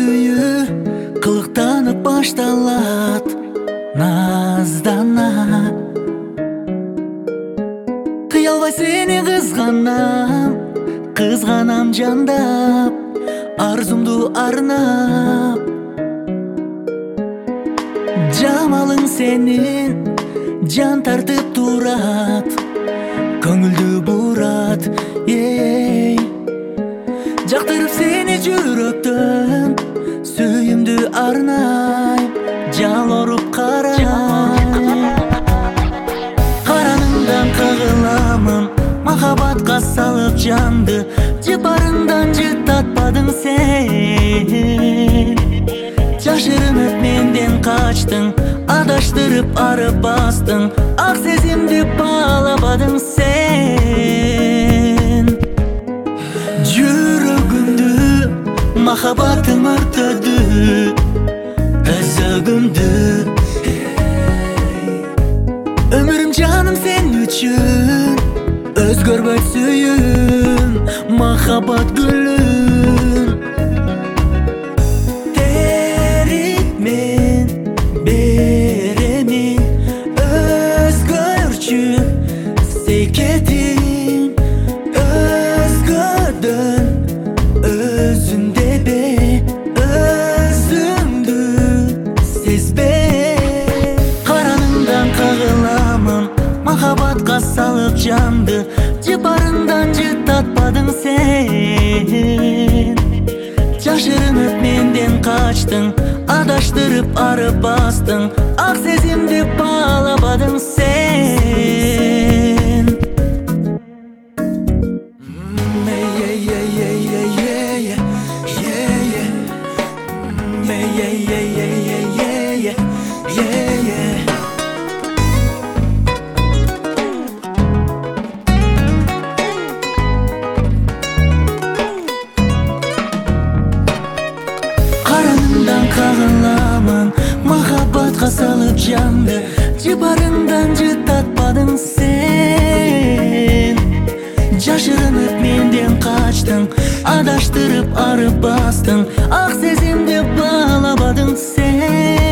сүйүү кылыктанып башталат наздана. Кыя албай сени кызганам жандап, арзумду арнап. Жамалың сенин жан тартып турат, көңүлдү бурат. Жактырып сени жүрөктөн, сүйүмдү арнайм, жалоруп карайм. Караныңдан кагыламын, махабатка салып жанды, жыпарыңдан жыттатпадың сен. Жашырынып менден качтың, адаштырып арып бастың, ак сезимди баалабадың сен. Жүрөгүмдү махабатым өртөдү, өзөгүмдү. Өмүрүм жаным сен үчүн, өзгөрбөйт сүйүүм, махабат гүлүм. Терик мен беремин, өзгөрчү секетим. Өзгөдөн өзүңдө бе, өзүңдү сезбе. Караныңдан кагыламын, махабатка салып жанды, жыпарыңдан жыттатпадың сен. Жашырынып менден качтың, адаштырып арып бастың, ак сезимди баалабадың сен. Караныңдан кагыламын, махабатка салып жанды, жыпарыңдан жыттатпадың сен. Жашырынып менден качтың, адаштырып арып бастың, ак сезимди баалабадың сен.